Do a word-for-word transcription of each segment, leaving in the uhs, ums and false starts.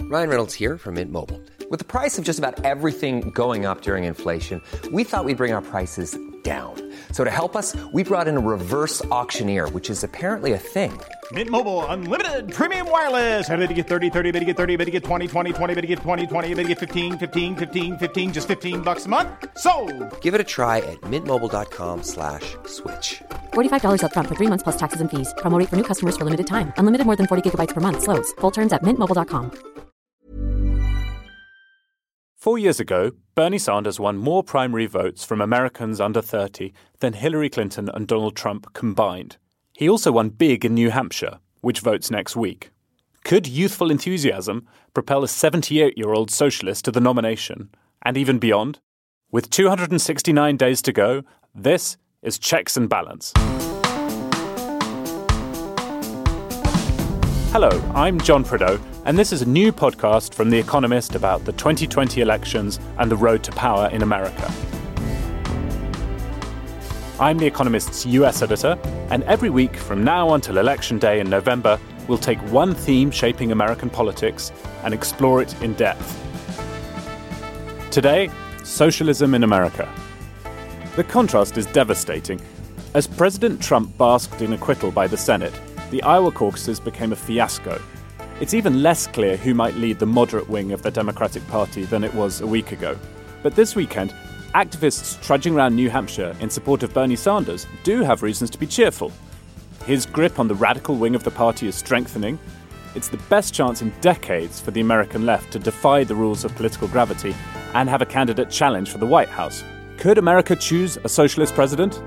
Ryan Reynolds here from Mint Mobile. With the price of just about everything going up during inflation, we thought we'd bring our prices down. So to help us, we brought in a reverse auctioneer, which is apparently a thing. Mint Mobile Unlimited Premium Wireless. How to get thirty, thirty, how to get thirty, how to get twenty, twenty, twenty, how to get twenty, twenty, how to get fifteen, fifteen, fifteen, fifteen, just fifteen bucks a month? Sold! Give it a try at mintmobile.com slash switch. forty-five dollars up front for three months plus taxes and fees. Promo rate for new customers for limited time. Unlimited more than forty gigabytes per month. Slows full terms at mint mobile dot com. Four years ago, Bernie Sanders won more primary votes from Americans under thirty than Hillary Clinton and Donald Trump combined. He also won big in New Hampshire, which votes next week. Could youthful enthusiasm propel a seventy-eight-year-old socialist to the nomination, and even beyond? With two hundred sixty-nine days to go, this is Checks and Balance. Hello, I'm John Prideaux, and this is a new podcast from The Economist about the twenty twenty elections and the road to power in America. I'm The Economist's U S editor, and every week from now until Election Day in November, we'll take one theme shaping American politics and explore it in depth. Today, socialism in America. The contrast is devastating. As President Trump basked in acquittal by the Senate, the Iowa caucuses became a fiasco. It's even less clear who might lead the moderate wing of the Democratic Party than it was a week ago. But this weekend, activists trudging around New Hampshire in support of Bernie Sanders do have reasons to be cheerful. His grip on the radical wing of the party is strengthening. It's the best chance in decades for the American left to defy the rules of political gravity and have a candidate challenge for the White House. Could America choose a socialist president?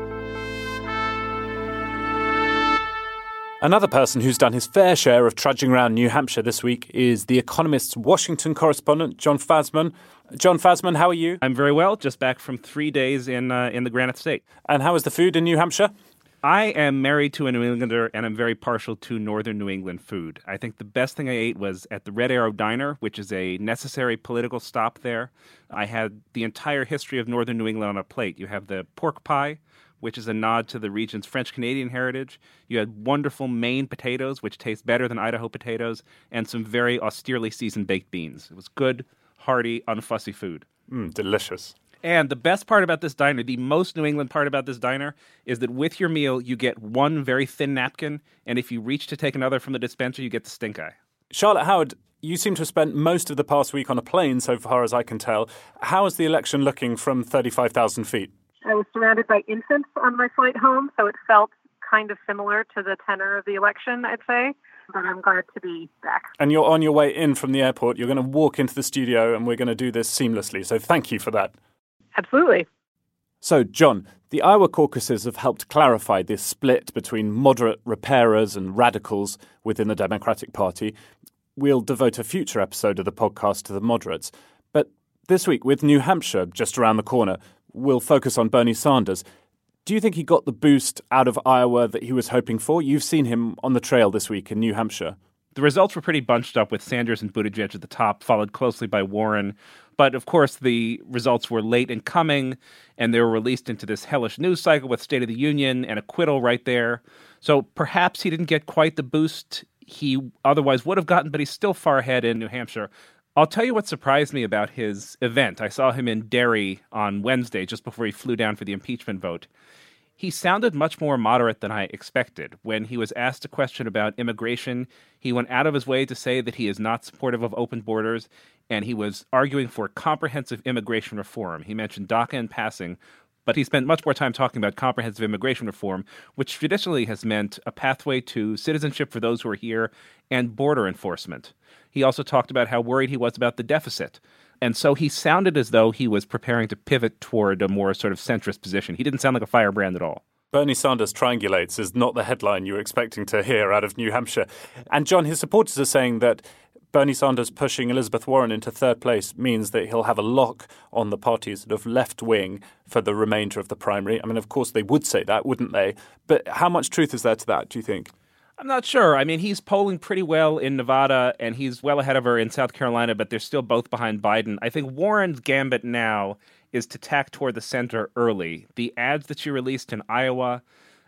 Another person who's done his fair share of trudging around New Hampshire this week is The Economist's Washington correspondent, John Fasman. John Fasman, how are you? I'm very well, just back from three days in uh, in the Granite State. And how is the food in New Hampshire? I am married to a New Englander, and I'm very partial to northern New England food. I think the best thing I ate was at the Red Arrow Diner, which is a necessary political stop there. I had the entire history of northern New England on a plate. You have the pork pie, which is a nod to the region's French-Canadian heritage. You had wonderful Maine potatoes, which taste better than Idaho potatoes, and some very austerely seasoned baked beans. It was good, hearty, unfussy food. Mm, delicious. And the best part about this diner, the most New England part about this diner, is that with your meal, you get one very thin napkin, and if you reach to take another from the dispenser, you get the stink eye. Charlotte Howard, you seem to have spent most of the past week on a plane, so far as I can tell. How is the election looking from thirty-five thousand feet? I was surrounded by infants on my flight home, so it felt kind of similar to the tenor of the election, I'd say. But I'm glad to be back. And you're on your way in from the airport. You're going to walk into the studio, and we're going to do this seamlessly. So thank you for that. Absolutely. So, John, the Iowa caucuses have helped clarify this split between moderate repairers and radicals within the Democratic Party. We'll devote a future episode of the podcast to the moderates. But this week, with New Hampshire just around the corner, we'll focus on Bernie Sanders. Do you think he got the boost out of Iowa that he was hoping for? You've seen him on the trail this week in New Hampshire. The results were pretty bunched up with Sanders and Buttigieg at the top, followed closely by Warren. But, of course, the results were late in coming, and they were released into this hellish news cycle with State of the Union and acquittal right there. So perhaps he didn't get quite the boost he otherwise would have gotten, but he's still far ahead in New Hampshire. I'll tell you what surprised me about his event. I saw him in Derry on Wednesday, just before he flew down for the impeachment vote. He sounded much more moderate than I expected. When he was asked a question about immigration, he went out of his way to say that he is not supportive of open borders, and he was arguing for comprehensive immigration reform. He mentioned DACA in passing, but he spent much more time talking about comprehensive immigration reform, which traditionally has meant a pathway to citizenship for those who are here and border enforcement. He also talked about how worried he was about the deficit. And so he sounded as though he was preparing to pivot toward a more sort of centrist position. He didn't sound like a firebrand at all. Bernie Sanders triangulates is not the headline you were expecting to hear out of New Hampshire. And, John, his supporters are saying that Bernie Sanders pushing Elizabeth Warren into third place means that he'll have a lock on the party's sort of left wing for the remainder of the primary. I mean, of course, they would say that, wouldn't they? But how much truth is there to that, do you think? I'm not sure. I mean, he's polling pretty well in Nevada, and he's well ahead of her in South Carolina, but they're still both behind Biden. I think Warren's gambit now is to tack toward the center early. The ads that she released in Iowa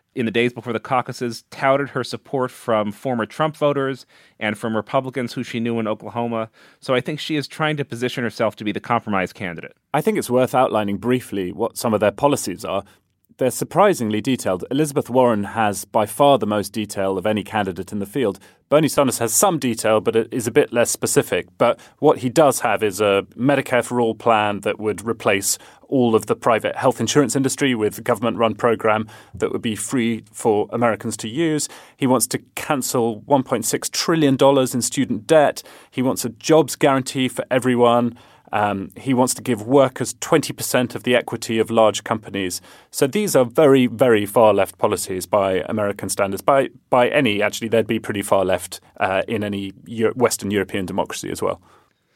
in the days before the caucuses, touted her support from former Trump voters and from Republicans who she knew in Oklahoma. So I think she is trying to position herself to be the compromise candidate. I think it's worth outlining briefly what some of their policies are. They're surprisingly detailed. Elizabeth Warren has by far the most detail of any candidate in the field. Bernie Sanders has some detail, but it is a bit less specific. But what he does have is a Medicare for All plan that would replace all of the private health insurance industry with a government-run program that would be free for Americans to use. He wants to cancel one point six trillion dollars in student debt. He wants a jobs guarantee for everyone. Um, he wants to give workers twenty percent of the equity of large companies. So these are very, very far left policies by American standards. By by any, actually, they'd be pretty far left uh, in any Euro- Western European democracy as well.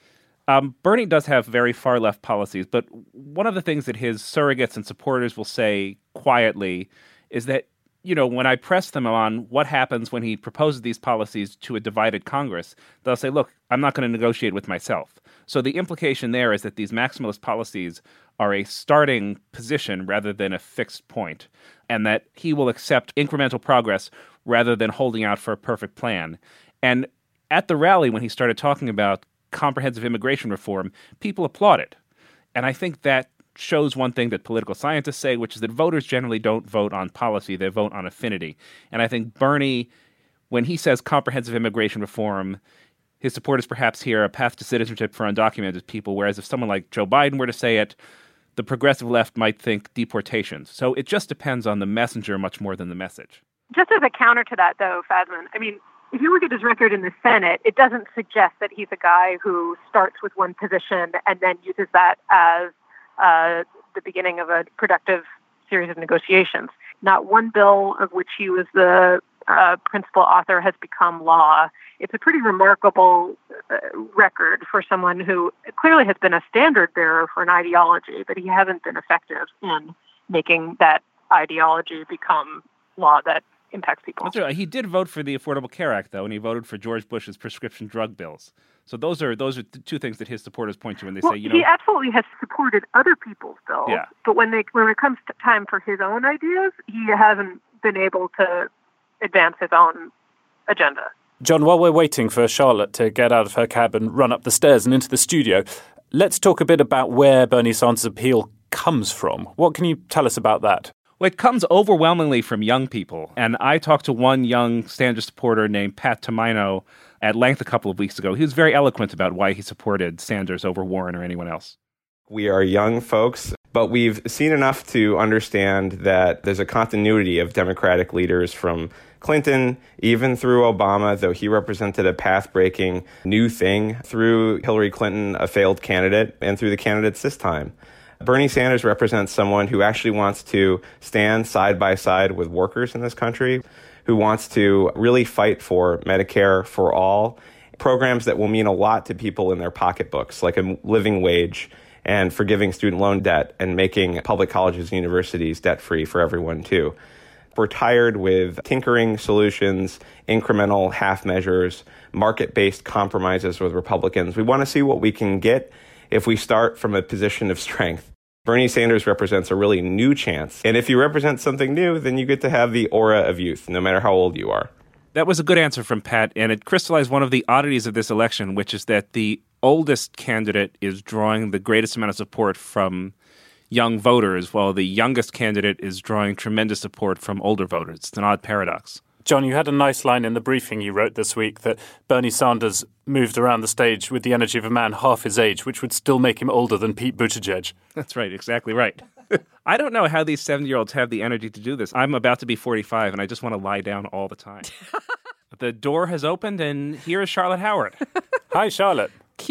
Um, Bernie does have very far left policies, but one of the things that his surrogates and supporters will say quietly is that, you know, when I press them on what happens when he proposes these policies to a divided Congress, they'll say, look, I'm not going to negotiate with myself. So the implication there is that these maximalist policies are a starting position rather than a fixed point, and that he will accept incremental progress rather than holding out for a perfect plan. And at the rally, when he started talking about comprehensive immigration reform, people applauded. And I think that shows one thing that political scientists say, which is that voters generally don't vote on policy, they vote on affinity. And I think Bernie, when he says comprehensive immigration reform, his supporters perhaps hear a path to citizenship for undocumented people, whereas if someone like Joe Biden were to say it, the progressive left might think deportations. So it just depends on the messenger much more than the message. Just as a counter to that, though, Fazman, I mean, if you look at his record in the Senate, it doesn't suggest that he's a guy who starts with one position and then uses that as uh, the beginning of a productive series of negotiations. Not one bill of which he was the uh, principal author has become law. It's a pretty remarkable uh, record for someone who clearly has been a standard bearer for an ideology, but he hasn't been effective in making that ideology become law that impacts people. That's right. He did vote for the Affordable Care Act, though, and he voted for George Bush's prescription drug bills. So those are those are the two things that his supporters point to when they well, say, you know, he absolutely has supported other people's bills. Yeah. But when they when it comes to time for his own ideas, he hasn't been able to advance his own agenda. John, while we're waiting for Charlotte to get out of her cab and run up the stairs and into the studio, let's talk a bit about where Bernie Sanders' appeal comes from. What can you tell us about that? Well, it comes overwhelmingly from young people. And I talked to one young Sanders supporter named Pat Tomino at length a couple of weeks ago. He was very eloquent about why he supported Sanders over Warren or anyone else. We are young folks, but we've seen enough to understand that there's a continuity of Democratic leaders from Clinton, even through Obama, though he represented a path-breaking new thing, through Hillary Clinton, a failed candidate, and through the candidates this time. Bernie Sanders represents someone who actually wants to stand side by side with workers in this country, who wants to really fight for Medicare for all, programs that will mean a lot to people in their pocketbooks, like a living wage and forgiving student loan debt and making public colleges and universities debt-free for everyone, too. We're tired with tinkering solutions, incremental half measures, market-based compromises with Republicans. We want to see what we can get if we start from a position of strength. Bernie Sanders represents a really new chance. And if you represent something new, then you get to have the aura of youth, no matter how old you are. That was a good answer from Pat, and it crystallized one of the oddities of this election, which is that the oldest candidate is drawing the greatest amount of support from young voters, while the youngest candidate is drawing tremendous support from older voters. It's an odd paradox. John, you had a nice line in the briefing you wrote this week that Bernie Sanders moved around the stage with the energy of a man half his age, which would still make him older than Pete Buttigieg. That's right, exactly right. I don't know how these seventy-year-olds have the energy to do this. I'm about to be forty-five, and I just want to lie down all the time. The door has opened, and here is Charlotte Howard. Hi, Charlotte.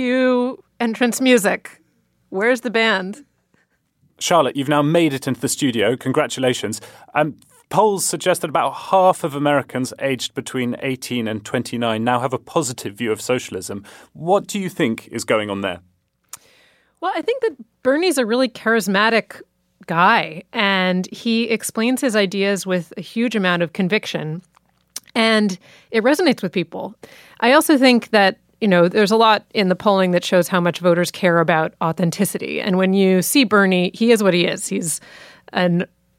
Cue entrance music. Where's the band? Charlotte, you've now made it into the studio. Congratulations. Um, polls suggest that about half of Americans aged between eighteen and twenty-nine now have a positive view of socialism. What do you think is going on there? Well, I think that Bernie's a really charismatic guy, and he explains his ideas with a huge amount of conviction, and it resonates with people. I also think that, you know, there's a lot in the polling that shows how much voters care about authenticity. And when you see Bernie, he is what he is. He's an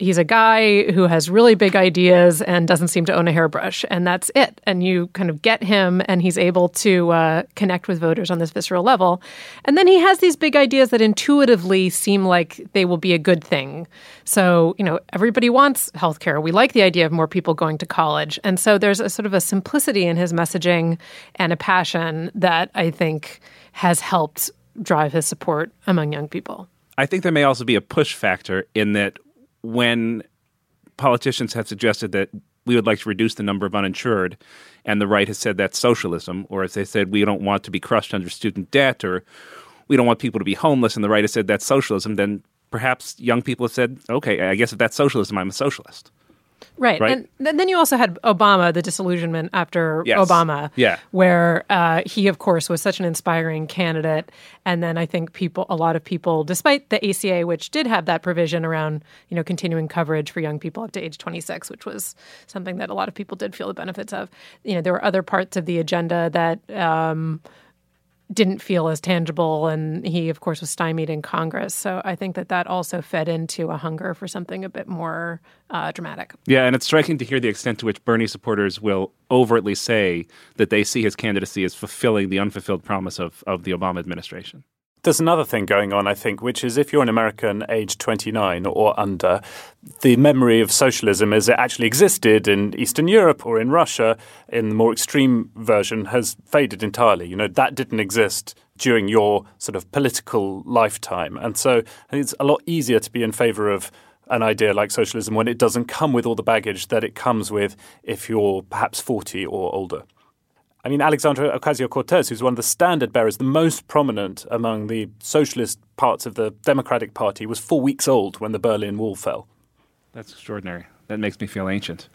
he's a guy who has really big ideas and doesn't seem to own a hairbrush, and that's it. And you kind of get him, and he's able to uh, connect with voters on this visceral level. And then he has these big ideas that intuitively seem like they will be a good thing. So, you know, everybody wants healthcare. We like the idea of more people going to college. And so there's a sort of a simplicity in his messaging and a passion that I think has helped drive his support among young people. I think there may also be a push factor in that when politicians have suggested that we would like to reduce the number of uninsured, and the right has said that's socialism, or as they said, we don't want to be crushed under student debt, or we don't want people to be homeless, and the right has said that's socialism, then perhaps young people have said, okay, I guess if that's socialism, I'm a socialist. Right. right. And then you also had Obama, the disillusionment after yes. Obama, yeah. where uh, he, of course, was such an inspiring candidate. And then I think people, a lot of people, despite the A C A, which did have that provision around, you know, continuing coverage for young people up to age twenty-six, which was something that a lot of people did feel the benefits of. You know, there were other parts of the agenda that um, didn't feel as tangible, and he, of course, was stymied in Congress. So I think that that also fed into a hunger for something a bit more uh, dramatic. Yeah, and it's striking to hear the extent to which Bernie supporters will overtly say that they see his candidacy as fulfilling the unfulfilled promise of, of the Obama administration. There's another thing going on, I think, which is if you're an American aged twenty-nine or under, the memory of socialism as it actually existed in Eastern Europe or in Russia in the more extreme version has faded entirely. You know, that didn't exist during your sort of political lifetime. And so I think it's a lot easier to be in favor of an idea like socialism when it doesn't come with all the baggage that it comes with if you're perhaps forty or older. I mean, Alexandria Ocasio-Cortez, who's one of the standard bearers, the most prominent among the socialist parts of the Democratic Party, was four weeks old when the Berlin Wall fell. That's extraordinary. That makes me feel ancient.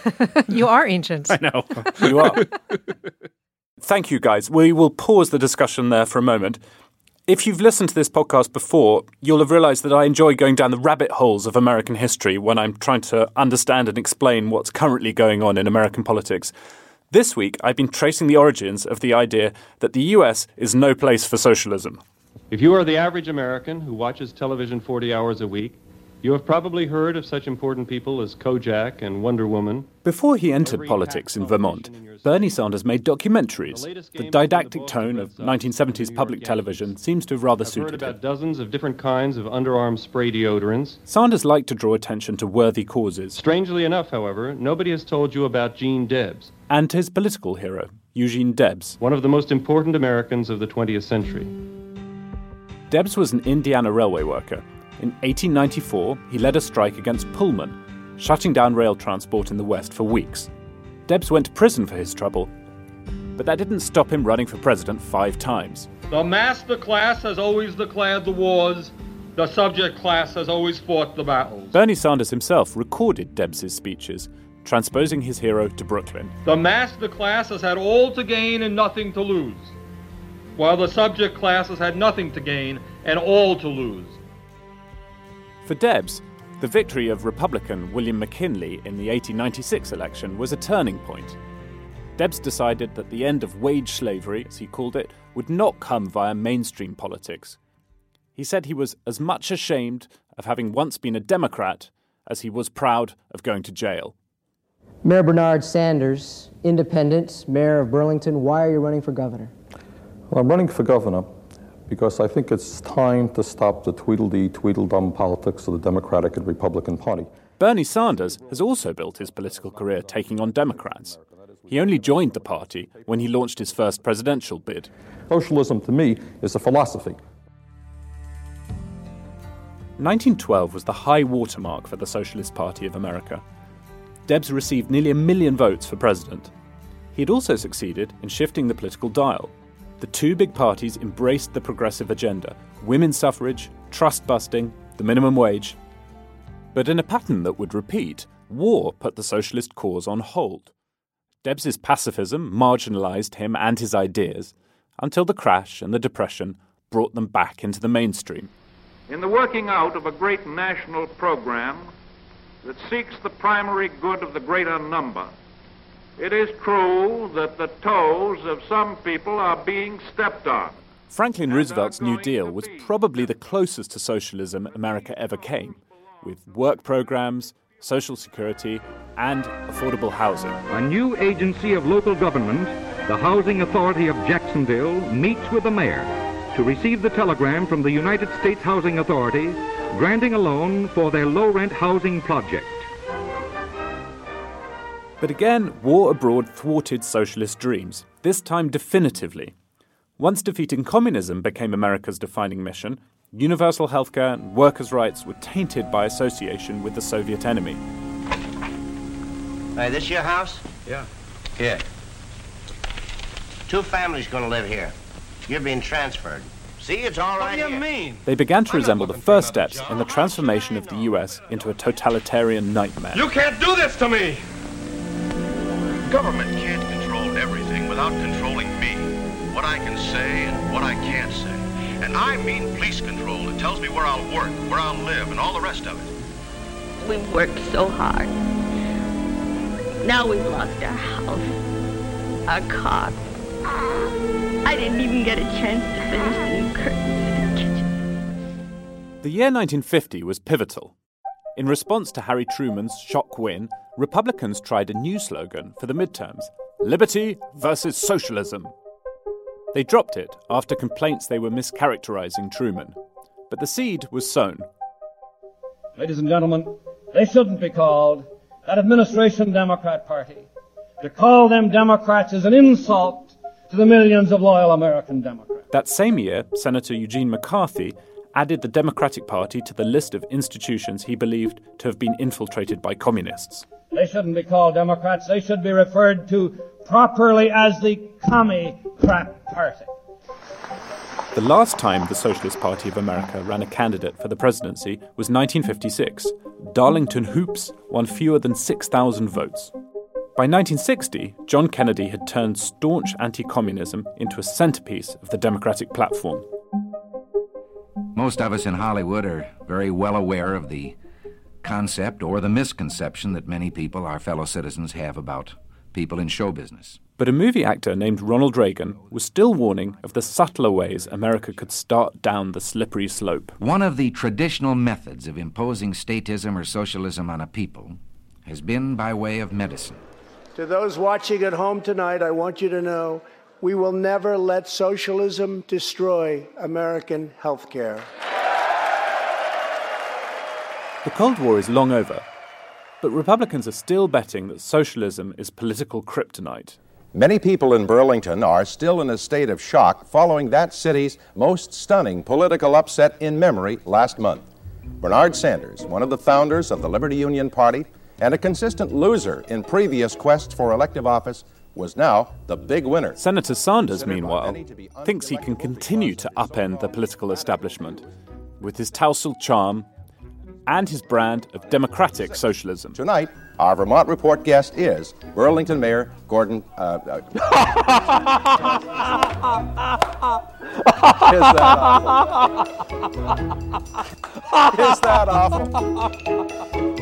You are ancient. I know. You are. Thank you, guys. We will pause the discussion there for a moment. If you've listened to this podcast before, you'll have realized that I enjoy going down the rabbit holes of American history when I'm trying to understand and explain what's currently going on in American politics. This week, I've been tracing the origins of the idea that the U S is no place for socialism. If you are the average American who watches television forty hours a week, you have probably heard of such important people as Kojak and Wonder Woman. Before he entered politics in Vermont, Bernie Sanders made documentaries. The didactic tone of nineteen seventies public television seems to have rather suited him. I've heard about dozens of different kinds of underarm spray deodorants. Sanders liked to draw attention to worthy causes. Strangely enough, however, nobody has told you about Gene Debs. And his political hero, Eugene Debs. One of the most important Americans of the twentieth century. Debs was an Indiana railway worker. In eighteen ninety-four, he led a strike against Pullman, shutting down rail transport in the West for weeks. Debs went to prison for his trouble, but that didn't stop him running for president five times. The master class has always declared the wars. The subject class has always fought the battles. Bernie Sanders himself recorded Debs' speeches, transposing his hero to Brooklyn. The master class has had all to gain and nothing to lose, while the subject class has had nothing to gain and all to lose. For Debs, the victory of Republican William McKinley in the eighteen ninety-six election was a turning point. Debs decided that the end of wage slavery, as he called it, would not come via mainstream politics. He said he was as much ashamed of having once been a Democrat as he was proud of going to jail. Mayor Bernard Sanders, independent, mayor of Burlington, why are you running for governor? Well, I'm running for governor because I think it's time to stop the Tweedledee, Tweedledum politics of the Democratic and Republican Party. Bernie Sanders has also built his political career taking on Democrats. He only joined the party when he launched his first presidential bid. Socialism, to me, is a philosophy. nineteen twelve was the high watermark for the Socialist Party of America. Debs received nearly a million votes for president. He had also succeeded in shifting the political dial. The two big parties embraced the progressive agenda: women's suffrage, trust-busting, the minimum wage. But in a pattern that would repeat, war put the socialist cause on hold. Debs' pacifism marginalized him and his ideas until the crash and the Depression brought them back into the mainstream. In the working out of a great national program that seeks the primary good of the greater number, it is true that the toes of some people are being stepped on. Franklin Roosevelt's New Deal was probably the closest to socialism America ever came. with work programs, social security, and affordable housing. A new agency of local government, the Housing Authority of Jacksonville, meets with the mayor to receive the telegram from the United States Housing Authority granting a loan for their low-rent housing project. But again, war abroad thwarted socialist dreams, this time definitively. Once defeating communism became America's defining mission, universal healthcare and workers' rights were tainted by association with the Soviet enemy. Hey, this your house? Yeah. Here. Two families gonna live here. You're being transferred. See, it's all right here. What do you mean? They began to resemble the first steps in the transformation of the U S into a totalitarian nightmare. You can't do this to me! Government can't control everything without controlling me. What I can say and what I can't say. And I mean police control. It tells me where I'll work, where I'll live, and all the rest of it. We've worked so hard. Now we've lost our house, our car. I didn't even get a chance to finish the new curtains in the kitchen. The year nineteen fifty was pivotal. In response to Harry Truman's shock win, Republicans tried a new slogan for the midterms: liberty versus socialism. They dropped it after complaints they were mischaracterizing Truman. But the seed was sown. Ladies and gentlemen, they shouldn't be called that administration Democrat Party. To call them Democrats is an insult to the millions of loyal American Democrats. That same year, Senator Eugene McCarthy added the Democratic Party to the list of institutions he believed to have been infiltrated by communists. They shouldn't be called Democrats. They should be referred to properly as the Commie-Crap Party. The last time the Socialist Party of America ran a candidate for the presidency was nineteen fifty-six. Darlington Hoops won fewer than six thousand votes. By nineteen sixty, John Kennedy had turned staunch anti-communism into a centerpiece of the Democratic platform. Most of us in Hollywood are very well aware of the concept or the misconception that many people, our fellow citizens, have about people in show business. But a movie actor named Ronald Reagan was still warning of the subtler ways America could start down the slippery slope. One of the traditional methods of imposing statism or socialism on a people has been by way of medicine. To those watching at home tonight, I want you to know we will never let socialism destroy American health care. The Cold War is long over, but Republicans are still betting that socialism is political kryptonite. Many people in Burlington are still in a state of shock following that city's most stunning political upset in memory last month. Bernard Sanders, one of the founders of the Liberty Union Party and a consistent loser in previous quests for elective office, was now the big winner. Senator Sanders, meanwhile, thinks he can continue to upend the political establishment with his tousled charm and his brand of democratic socialism. Tonight, our Vermont Report guest is Burlington Mayor Gordon... Uh, uh, is that awful? Is that awful?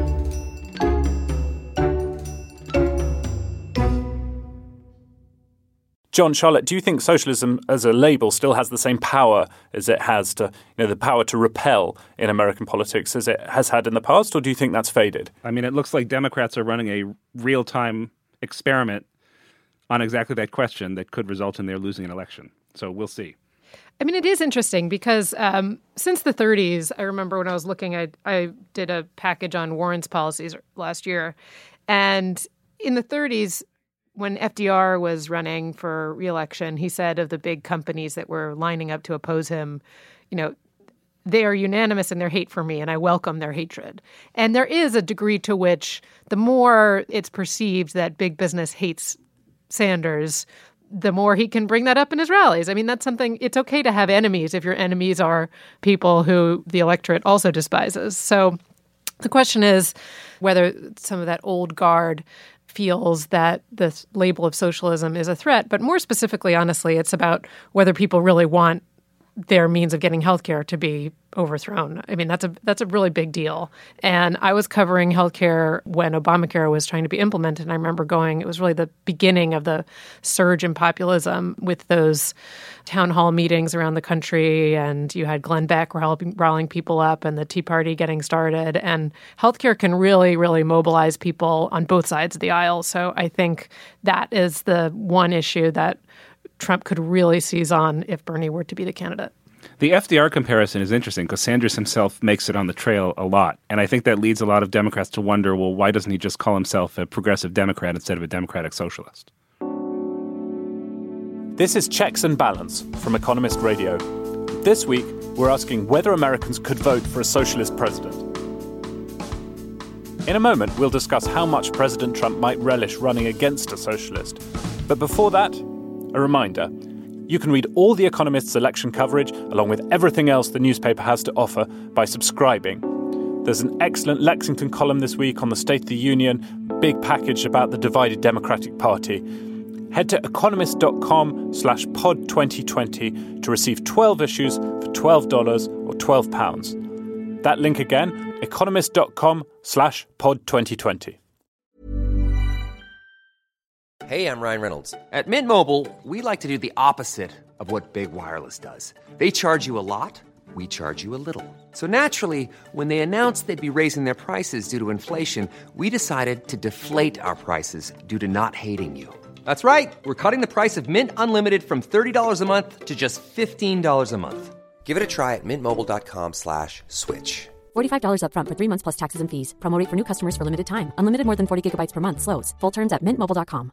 John, Charlotte, do you think socialism as a label still has the same power as it has to, you know, the power to repel in American politics as it has had in the past, or do you think that's faded? I mean, it looks like Democrats are running a real-time experiment on exactly that question that could result in their losing an election. So we'll see. I mean, it is interesting because um, since the thirties, I remember when I was looking, I, I did a package on Warren's policies last year. And in the thirties, when F D R was running for re-election, he said of the big companies that were lining up to oppose him, you know, they are unanimous in their hate for me, and I welcome their hatred. And there is a degree to which the more it's perceived that big business hates Sanders, the more he can bring that up in his rallies. I mean, that's something, it's okay to have enemies if your enemies are people who the electorate also despises. So the question is whether some of that old guard feels that the label of socialism is a threat. But more specifically, honestly, it's about whether people really want their means of getting health care to be overthrown. I mean, that's a that's a really big deal. And I was covering healthcare when Obamacare was trying to be implemented. And I remember going, it was really the beginning of the surge in populism with those town hall meetings around the country. And you had Glenn Beck rallying people up and the Tea Party getting started. And healthcare can really, really mobilize people on both sides of the aisle. So I think that is the one issue that Trump could really seize on if Bernie were to be the candidate. The F D R comparison is interesting because Sanders himself makes it on the trail a lot. And I think that leads a lot of Democrats to wonder, well, why doesn't he just call himself a progressive Democrat instead of a Democratic socialist? This is Checks and Balance from Economist Radio. This week, we're asking whether Americans could vote for a socialist president. In a moment, we'll discuss how much President Trump might relish running against a socialist. But before that, a reminder. You can read all The Economist's election coverage, along with everything else the newspaper has to offer, by subscribing. There's an excellent Lexington column this week on the State of the Union, big package about the divided Democratic Party. Head to economist.com slash pod 2020 to receive twelve issues for twelve dollars or twelve pounds. That link again, economist.com slash pod 2020. Hey, I'm Ryan Reynolds. At Mint Mobile, we like to do the opposite of what Big Wireless does. They charge you a lot, we charge you a little. So naturally, when they announced they'd be raising their prices due to inflation, we decided to deflate our prices due to not hating you. That's right. We're cutting the price of Mint Unlimited from thirty dollars a month to just fifteen dollars a month. Give it a try at mintmobile.com slash switch. forty-five dollars up front for three months plus taxes and fees. Promo rate for new customers for limited time. Unlimited more than forty gigabytes per month. Slows full terms at mint mobile dot com.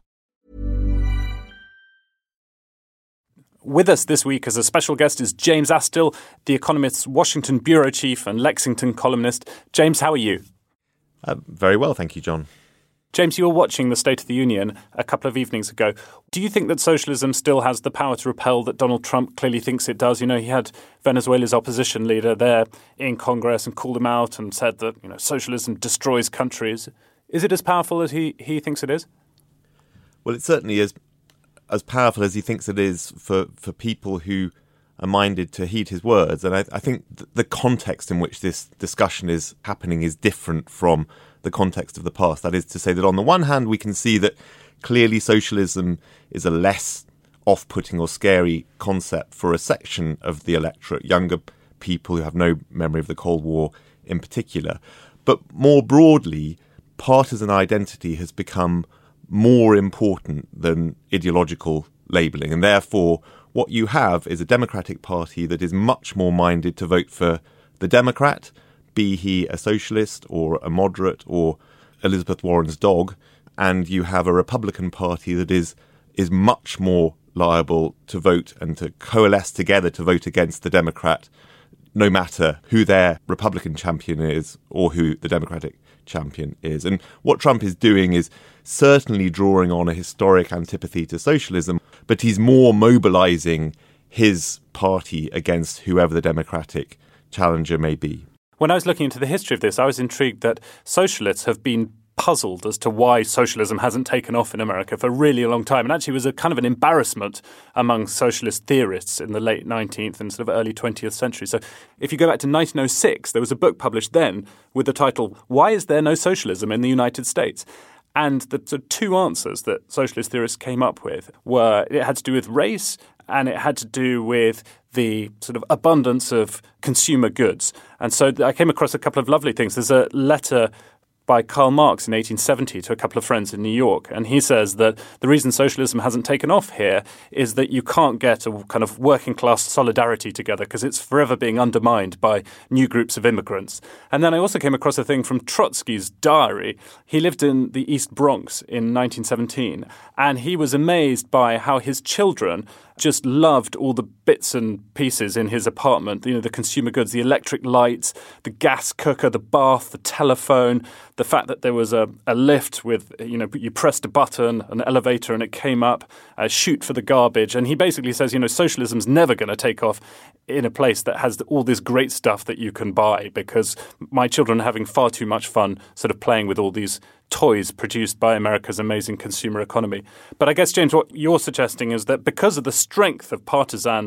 With us this week as a special guest is James Astill, The Economist's Washington bureau chief and Lexington columnist. James, how are you? Uh, very well, thank you, John. James, you were watching the State of the Union a couple of evenings ago. Do you think that socialism still has the power to repel that Donald Trump clearly thinks it does? You know, he had Venezuela's opposition leader there in Congress and called him out and said that, you know, socialism destroys countries. Is it as powerful as he, he thinks it is? Well, it certainly is as powerful as he thinks it is for, for people who are minded to heed his words. And I, I think th- the context in which this discussion is happening is different from the context of the past. That is to say that on the one hand, we can see that clearly socialism is a less off-putting or scary concept for a section of the electorate, younger people who have no memory of the Cold War in particular. But more broadly, partisan identity has become more important than ideological labelling. And therefore, what you have is a Democratic Party that is much more minded to vote for the Democrat, be he a socialist or a moderate or Elizabeth Warren's dog. And you have a Republican Party that is is much more liable to vote and to coalesce together to vote against the Democrat, no matter who their Republican champion is or who the Democratic champion is. And what Trump is doing is certainly drawing on a historic antipathy to socialism, but he's more mobilizing his party against whoever the Democratic challenger may be. When I was looking into the history of this, I was intrigued that socialists have been puzzled as to why socialism hasn't taken off in America for a really long time. And actually it was a kind of an embarrassment among socialist theorists in the late nineteenth and sort of early twentieth century. So if you go back to nineteen oh six, there was a book published then with the title, Why Is There No Socialism in the United States? And the sort of two answers that socialist theorists came up with were it had to do with race and it had to do with the sort of abundance of consumer goods. And so I came across a couple of lovely things. There's a letter by Karl Marx in eighteen seventy to a couple of friends in New York. And he says that the reason socialism hasn't taken off here is that you can't get a kind of working class solidarity together because it's forever being undermined by new groups of immigrants. And then I also came across a thing from Trotsky's diary. He lived in the East Bronx in nineteen seventeen, and he was amazed by how his children just loved all the bits and pieces in his apartment, you know, the consumer goods, the electric lights, the gas cooker, the bath, the telephone, the fact that there was a, a lift with, you know, you pressed a button, an elevator, and it came up, a chute for the garbage. And he basically says, you know, socialism's never going to take off in a place that has all this great stuff that you can buy because my children are having far too much fun sort of playing with all these toys produced by America's amazing consumer economy. But I guess, James, what you're suggesting is that because of the strength of partisan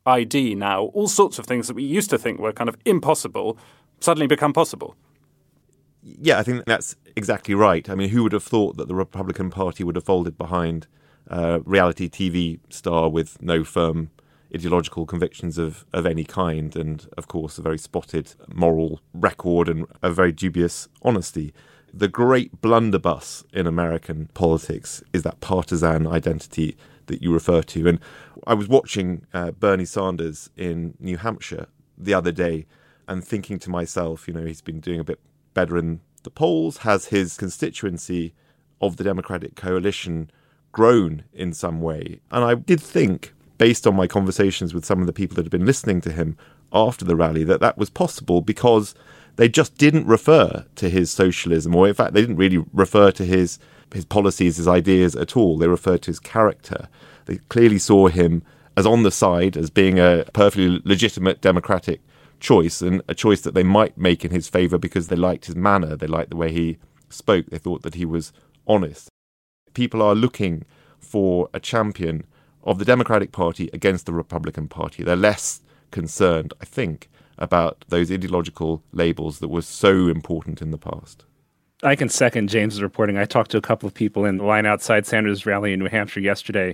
I D now, all sorts of things that we used to think were kind of impossible suddenly become possible. Yeah, I think that's exactly right. I mean, who would have thought that the Republican Party would have folded behind a reality T V star with no firm ideological convictions of, of any kind, and, of course, a very spotted moral record and a very dubious honesty. The great blunderbuss in American politics is that partisan identity that you refer to. And I was watching uh, Bernie Sanders in New Hampshire the other day and thinking to myself, you know, he's been doing a bit better in the polls. Has his constituency of the Democratic coalition grown in some way? And I did think, based on my conversations with some of the people that had been listening to him after the rally, that that was possible because they just didn't refer to his socialism, or in fact, they didn't really refer to his his policies, his ideas at all. They referred to his character. They clearly saw him as on the side, as being a perfectly legitimate democratic choice, and a choice that they might make in his favour because they liked his manner, they liked the way he spoke, they thought that he was honest. People are looking for a champion of the Democratic Party against the Republican Party. They're less concerned, I think, about those ideological labels that were so important in the past. I can second James's reporting. I talked to a couple of people in the line outside Sanders' rally in New Hampshire yesterday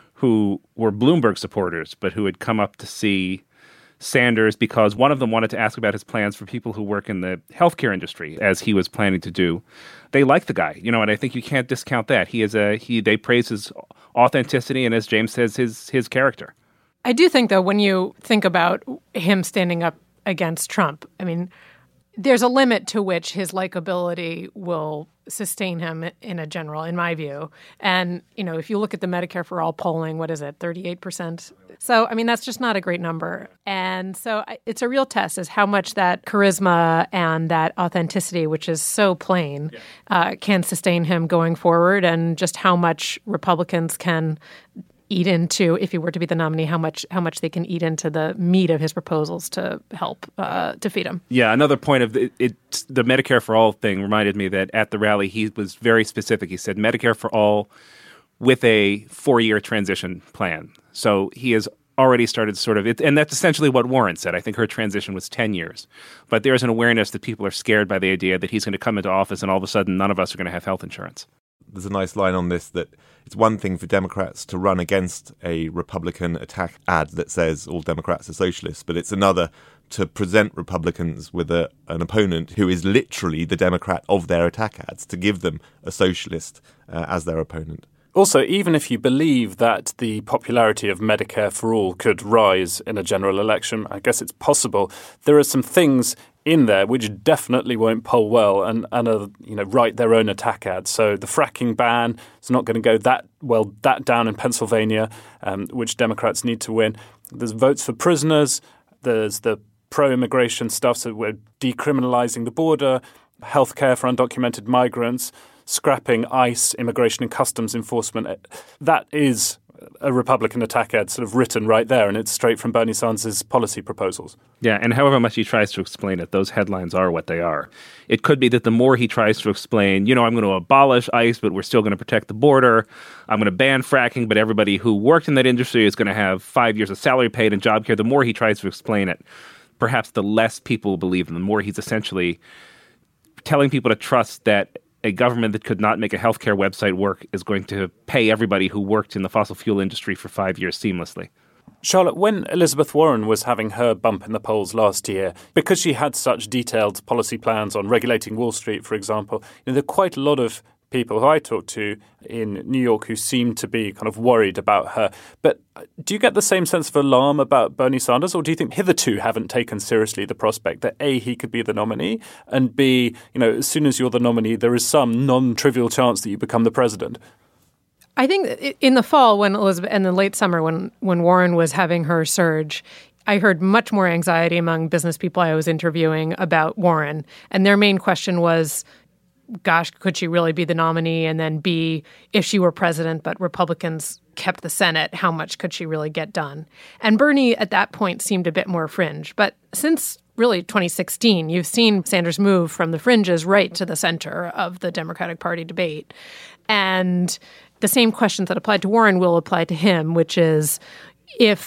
who were Bloomberg supporters, but who had come up to see Sanders because one of them wanted to ask about his plans for people who work in the healthcare industry, as he was planning to do. They like the guy, you know, and I think you can't discount that. He is a he. They praise his authenticity and, as James says, his his character. I do think, though, when you think about him standing up against Trump, I mean, there's a limit to which his likability will sustain him in a general, in my view. And, you know, if you look at the Medicare for All polling, what is it, thirty-eight percent? So, I mean, that's just not a great number. And so it's a real test is how much that charisma and that authenticity, which is so plain, yeah. uh, can sustain him going forward, and just how much Republicans can eat into, if he were to be the nominee, how much how much they can eat into the meat of his proposals to help uh, defeat him. Yeah, another point of it, it, the Medicare for All thing reminded me that at the rally he was very specific. He said Medicare for All with a four-year transition plan. So he has already started sort of, it, and that's essentially what Warren said. I think her transition was ten years. But there's an awareness that people are scared by the idea that he's going to come into office and all of a sudden none of us are going to have health insurance. There's a nice line on this that it's one thing for Democrats to run against a Republican attack ad that says all Democrats are socialists, but it's another to present Republicans with a, an opponent who is literally the Democrat of their attack ads, to give them a socialist uh, as their opponent. Also, even if you believe that the popularity of Medicare for All could rise in a general election, I guess it's possible, there are some things in there which definitely won't poll well and, and are, you know, write their own attack ads. So the fracking ban is not going to go that well that down in Pennsylvania, um, which Democrats need to win. There's votes for prisoners. There's the pro-immigration stuff, so we're decriminalizing the border, healthcare for undocumented migrants, scrapping ICE, immigration and customs enforcement. That is a Republican attack ad sort of written right there, and it's straight from Bernie Sanders' policy proposals. Yeah, and however much he tries to explain it, those headlines are what they are. It could be that the more he tries to explain, you know, I'm going to abolish ICE, but we're still going to protect the border. I'm going to ban fracking, but everybody who worked in that industry is going to have five years of salary paid and job care. The more he tries to explain it, perhaps the less people believe him. The more he's essentially telling people to trust that a government that could not make a healthcare website work is going to pay everybody who worked in the fossil fuel industry for five years seamlessly. Charlotte, when Elizabeth Warren was having her bump in the polls last year, because she had such detailed policy plans on regulating Wall Street, for example, you know, there are quite a lot of people who I talked to in New York who seemed to be kind of worried about her. But do you get the same sense of alarm about Bernie Sanders, or do you think hitherto haven't taken seriously the prospect that A, he could be the nominee, and B, you know, as soon as you're the nominee, there is some non-trivial chance that you become the president? I think in the fall, when Elizabeth, and the late summer, when when Warren was having her surge, I heard much more anxiety among business people I was interviewing about Warren. And their main question was, gosh, could she really be the nominee? And then B, if she were president, but Republicans kept the Senate, how much could she really get done? And Bernie at that point seemed a bit more fringe. But since really twenty sixteen, you've seen Sanders move from the fringes right to the center of the Democratic Party debate. And the same questions that applied to Warren will apply to him, which is if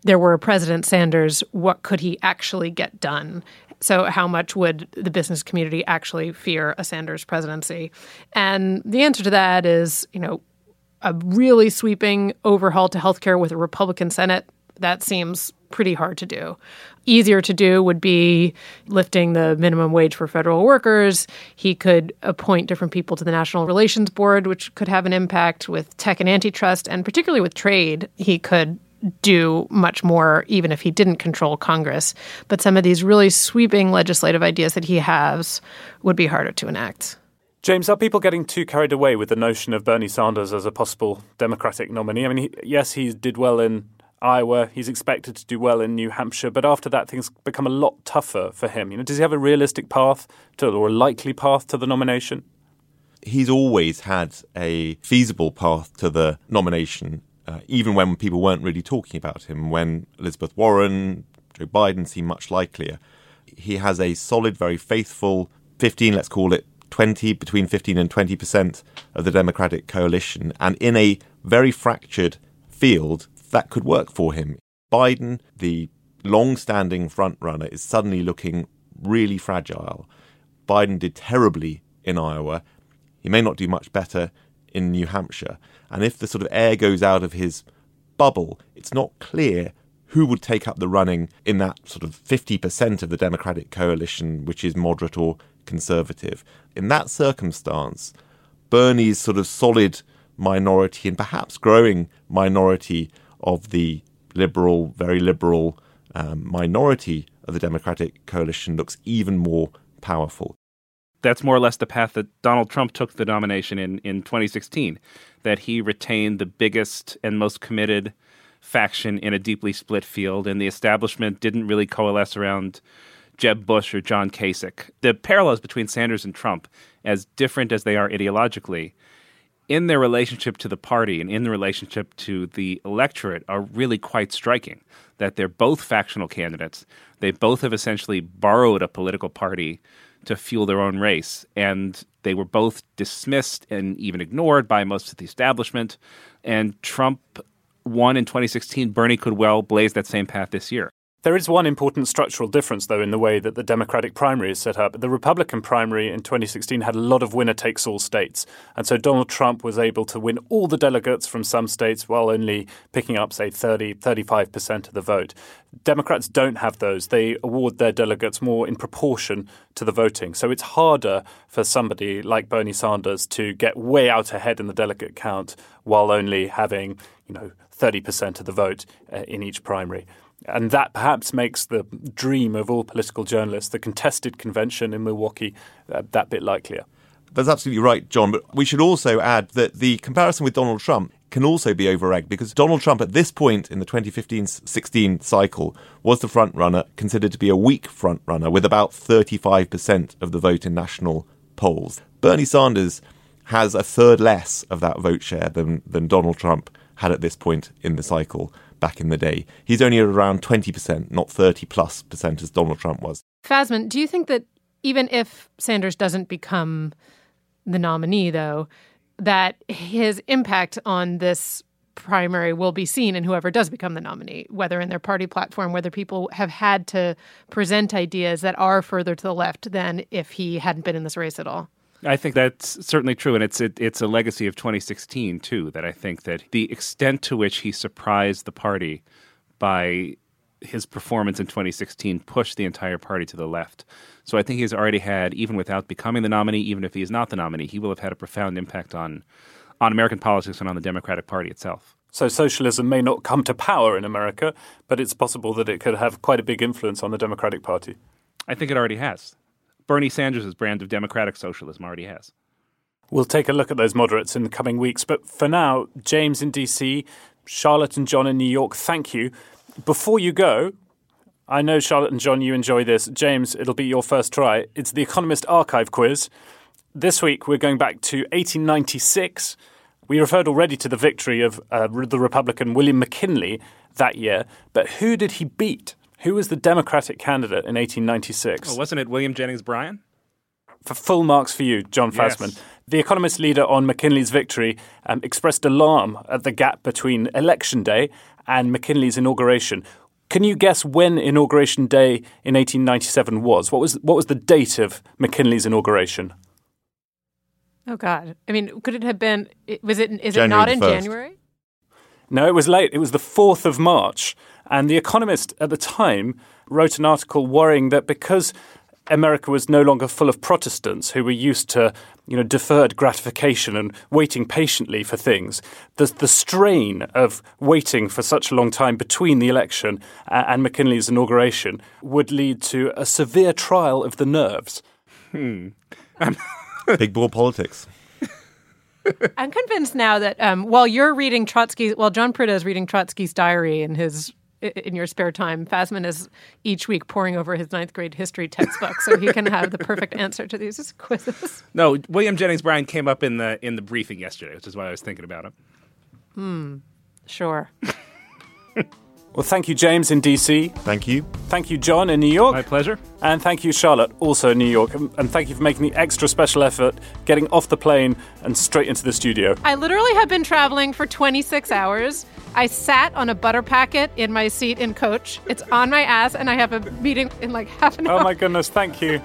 there were President Sanders, what could he actually get done? So how much would the business community actually fear a Sanders presidency? And the answer to that is, you know, a really sweeping overhaul to healthcare with a Republican Senate. That seems pretty hard to do. Easier to do would be lifting the minimum wage for federal workers. He could appoint different people to the National Relations Board, which could have an impact with tech and antitrust, and particularly with trade. He could do much more even if he didn't control Congress. But some of these really sweeping legislative ideas that he has would be harder to enact. James, are people getting too carried away with the notion of Bernie Sanders as a possible Democratic nominee? I mean, he, yes, he did well in Iowa. He's expected to do well in New Hampshire. But after that, things become a lot tougher for him. You know, does he have a realistic path to, or a likely path to the nomination? He's always had a feasible path to the nomination, uh, even when people weren't really talking about him, when Elizabeth Warren, Joe Biden seemed much likelier. He has a solid, very faithful fifteen, let's call it twenty, between fifteen and twenty percent of the Democratic coalition. And in a very fractured field, that could work for him. Biden, the long-standing frontrunner, is suddenly looking really fragile. Biden did terribly in Iowa. He may not do much better in New Hampshire. And if the sort of air goes out of his bubble, it's not clear who would take up the running in that sort of fifty percent of the Democratic coalition, which is moderate or conservative. In that circumstance, Bernie's sort of solid minority and perhaps growing minority of the liberal, very liberal um, minority of the Democratic coalition looks even more powerful. That's more or less the path that Donald Trump took the nomination in, in twenty sixteen, that he retained the biggest and most committed faction in a deeply split field, and the establishment didn't really coalesce around Jeb Bush or John Kasich. The parallels between Sanders and Trump, as different as they are ideologically, in their relationship to the party and in the relationship to the electorate are really quite striking, that they're both factional candidates. They both have essentially borrowed a political party to fuel their own race, and they were both dismissed and even ignored by most of the establishment. And Trump won in twenty sixteen. Bernie could well blaze that same path this year. There is one important structural difference, though, in the way that the Democratic primary is set up. The Republican primary in twenty sixteen had a lot of winner-takes-all states. And so Donald Trump was able to win all the delegates from some states while only picking up, say, thirty, thirty-five percent of the vote. Democrats don't have those. They award their delegates more in proportion to the voting. So it's harder for somebody like Bernie Sanders to get way out ahead in the delegate count while only having, you know, thirty percent of the vote uh, in each primary. And that perhaps makes the dream of all political journalists, the contested convention in Milwaukee, uh, that bit likelier. That's absolutely right, John. But we should also add that the comparison with Donald Trump can also be over-egged, because Donald Trump at this point in the twenty fifteen sixteen cycle was the front-runner, considered to be a weak front-runner, with about thirty-five percent of the vote in national polls. Bernie Sanders has a third less of that vote share than, than Donald Trump had at this point in the cycle back in the day. He's only at around twenty percent, not thirty plus percent as Donald Trump was. Fasman, do you think that even if Sanders doesn't become the nominee, though, that his impact on this primary will be seen in whoever does become the nominee, whether in their party platform, whether people have had to present ideas that are further to the left than if he hadn't been in this race at all? I think that's certainly true, and it's it, it's a legacy of twenty sixteen, too, that I think that the extent to which he surprised the party by his performance in twenty sixteen pushed the entire party to the left. So I think he's already had, even without becoming the nominee, even if he is not the nominee, he will have had a profound impact on, on American politics and on the Democratic Party itself. So socialism may not come to power in America, but it's possible that it could have quite a big influence on the Democratic Party. I think it already has. Bernie Sanders' brand of democratic socialism already has. We'll take a look at those moderates in the coming weeks. But for now, James in D C, Charlotte and John in New York, thank you. Before you go, I know, Charlotte and John, you enjoy this. James, it'll be your first try. It's the Economist Archive quiz. This week, we're going back to eighteen ninety-six. We referred already to the victory of uh, the Republican William McKinley that year. But who did he beat? Who was the Democratic candidate in eighteen ninety-six? Oh, wasn't it William Jennings Bryan? For full marks for you, John Fasman. Yes. The Economist leader on McKinley's victory um, expressed alarm at the gap between Election Day and McKinley's inauguration. Can you guess when Inauguration Day in eighteen ninety-seven was? What was what was the date of McKinley's inauguration? Oh, God. I mean, could it have been, was it, is January it not in first. January? No, it was late. It was the fourth of March. And The Economist at the time wrote an article worrying that because America was no longer full of Protestants who were used to, you know, deferred gratification and waiting patiently for things, the, the strain of waiting for such a long time between the election and McKinley's inauguration would lead to a severe trial of the nerves. Hmm. Big ball politics. I'm convinced now that um, while you're reading Trotsky, while John Prida is reading Trotsky's diary in his in your spare time, Fasman is each week poring over his ninth grade history textbook so he can have the perfect answer to these quizzes. No, William Jennings Bryan came up in the in the briefing yesterday, which is why I was thinking about him. Hmm. Sure. Well, thank you, James, in D C. Thank you. Thank you, John, in New York. My pleasure. And thank you, Charlotte, also in New York. And thank you for making the extra special effort getting off the plane and straight into the studio. I literally have been traveling for twenty-six hours. I sat on a butter packet in my seat in coach. It's on my ass, and I have a meeting in like half an hour. Oh, my goodness. Thank you.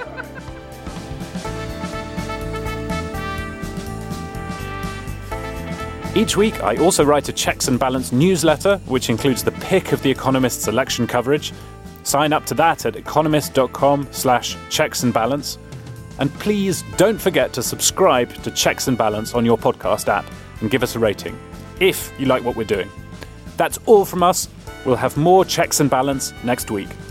Each week, I also write a Checks and Balance newsletter, which includes the pick of The Economist's election coverage. Sign up to that at economist.com slash checks and balance. And please don't forget to subscribe to Checks and Balance on your podcast app and give us a rating, if you like what we're doing. That's all from us. We'll have more Checks and Balance next week.